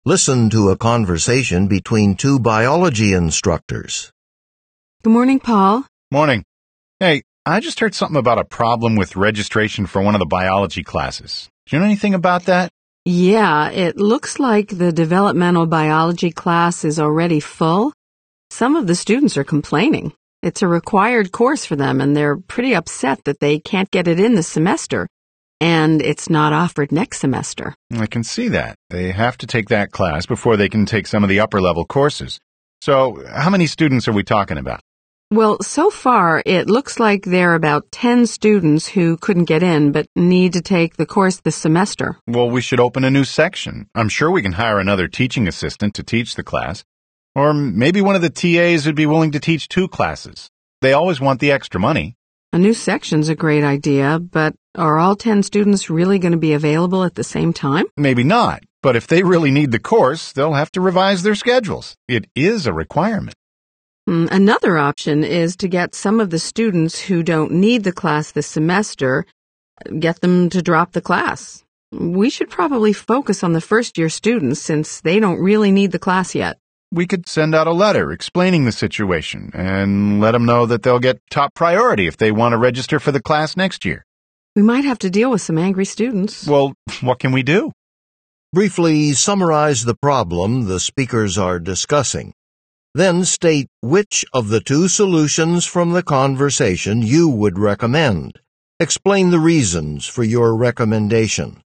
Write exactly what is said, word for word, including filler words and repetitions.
Listen to a conversation between two biology instructors. Good morning, Paul. Morning. Hey, I just heard something about a problem with registration for one of the biology classes. Do you know anything about that? Yeah, it looks like the developmental biology class is already full. Some of the students are complaining. It's a required course for them, and they're pretty upset that they can't get it in this semester, and it's not offered next semester. I can see that. They have to take that class before they can take some of the upper-level courses. So, how many students are we talking about? Well, so far, it looks like there are about ten students who couldn't get in but need to take the course this semester. Well, we should open a new section. I'm sure we can hire another teaching assistant to teach the class. Or maybe one of the T As would be willing to teach two classes. They always want the extra money. A new section's a great idea, but are all ten students really going to be available at the same time? Maybe not, but if they really need the course, they'll have to revise their schedules. It is a requirement. Another option is to get some of the students who don't need the class this semester, get them to drop the class. We should probably focus on the first-year students since they don't really need the class yet. We could send out a letter explaining the situation and let them know that they'll get top priority if they want to register for the class next year. We might have to deal with some angry students. Well, what can we do? Briefly summarize the problem the speakers are discussing. Then state which of the two solutions from the conversation you would recommend. Explain the reasons for your recommendation.